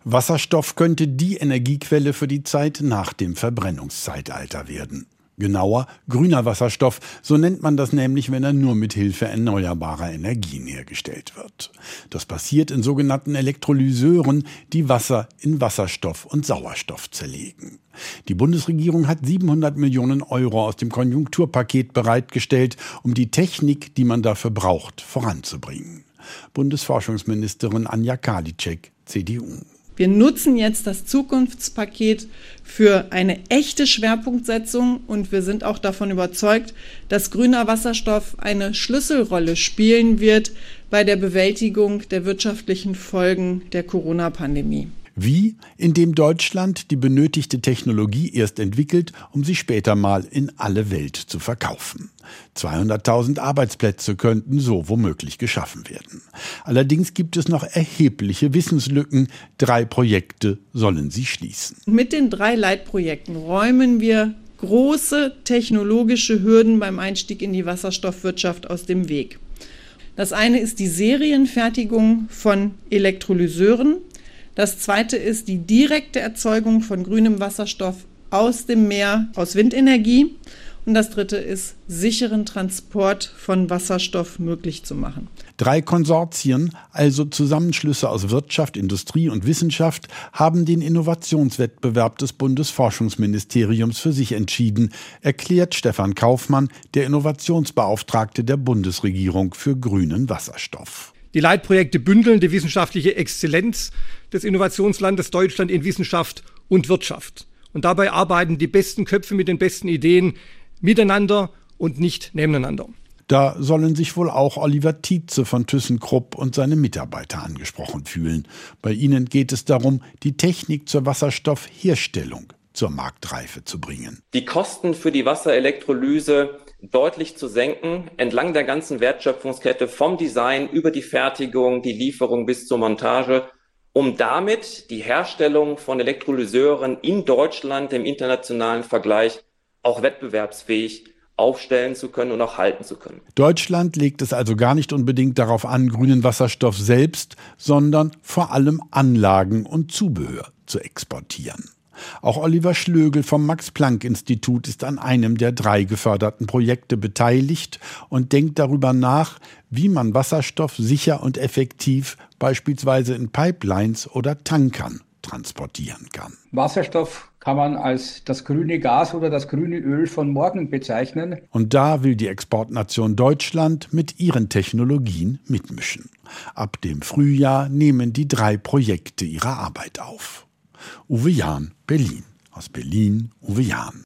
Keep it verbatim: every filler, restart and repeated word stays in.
Wasserstoff könnte die Energiequelle für die Zeit nach dem Verbrennungszeitalter werden. Genauer, grüner Wasserstoff, so nennt man das nämlich, wenn er nur mit Hilfe erneuerbarer Energien hergestellt wird. Das passiert in sogenannten Elektrolyseuren, die Wasser in Wasserstoff und Sauerstoff zerlegen. Die Bundesregierung hat siebenhundert Millionen Euro aus dem Konjunkturpaket bereitgestellt, um die Technik, die man dafür braucht, voranzubringen. Bundesforschungsministerin Anja Karliczek, C D U. Wir nutzen jetzt das Zukunftspaket für eine echte Schwerpunktsetzung und wir sind auch davon überzeugt, dass grüner Wasserstoff eine Schlüsselrolle spielen wird bei der Bewältigung der wirtschaftlichen Folgen der Corona-Pandemie. Wie? Indem Deutschland die benötigte Technologie erst entwickelt, um sie später mal in alle Welt zu verkaufen. zweihunderttausend Arbeitsplätze könnten so womöglich geschaffen werden. Allerdings gibt es noch erhebliche Wissenslücken. Drei Projekte sollen sie schließen. Mit den drei Leitprojekten räumen wir große technologische Hürden beim Einstieg in die Wasserstoffwirtschaft aus dem Weg. Das eine ist die Serienfertigung von Elektrolyseuren. Das zweite ist die direkte Erzeugung von grünem Wasserstoff aus dem Meer, aus Windenergie. Und das dritte ist, sicheren Transport von Wasserstoff möglich zu machen. Drei Konsortien, also Zusammenschlüsse aus Wirtschaft, Industrie und Wissenschaft, haben den Innovationswettbewerb des Bundesforschungsministeriums für sich entschieden, erklärt Stefan Kaufmann, der Innovationsbeauftragte der Bundesregierung für grünen Wasserstoff. Die Leitprojekte bündeln die wissenschaftliche Exzellenz des Innovationslandes Deutschland in Wissenschaft und Wirtschaft. Und dabei arbeiten die besten Köpfe mit den besten Ideen miteinander und nicht nebeneinander. Da sollen sich wohl auch Oliver Tietze von ThyssenKrupp und seine Mitarbeiter angesprochen fühlen. Bei ihnen geht es darum, die Technik zur Wasserstoffherstellung zur Marktreife zu bringen. Die Kosten für die Wasserelektrolyse deutlich zu senken, entlang der ganzen Wertschöpfungskette, vom Design über die Fertigung, die Lieferung bis zur Montage, um damit die Herstellung von Elektrolyseuren in Deutschland im internationalen Vergleich auch wettbewerbsfähig aufstellen zu können und auch halten zu können. Deutschland legt es also gar nicht unbedingt darauf an, grünen Wasserstoff selbst, sondern vor allem Anlagen und Zubehör zu exportieren. Auch Oliver Schlögl vom Max-Planck-Institut ist an einem der drei geförderten Projekte beteiligt und denkt darüber nach, wie man Wasserstoff sicher und effektiv beispielsweise in Pipelines oder Tankern transportieren kann. Wasserstoff kann man als das grüne Gas oder das grüne Öl von morgen bezeichnen. Und da will die Exportnation Deutschland mit ihren Technologien mitmischen. Ab dem Frühjahr nehmen die drei Projekte ihre Arbeit auf. Uwe Jahn, Berlin. Aus Berlin, Uwe Jahn.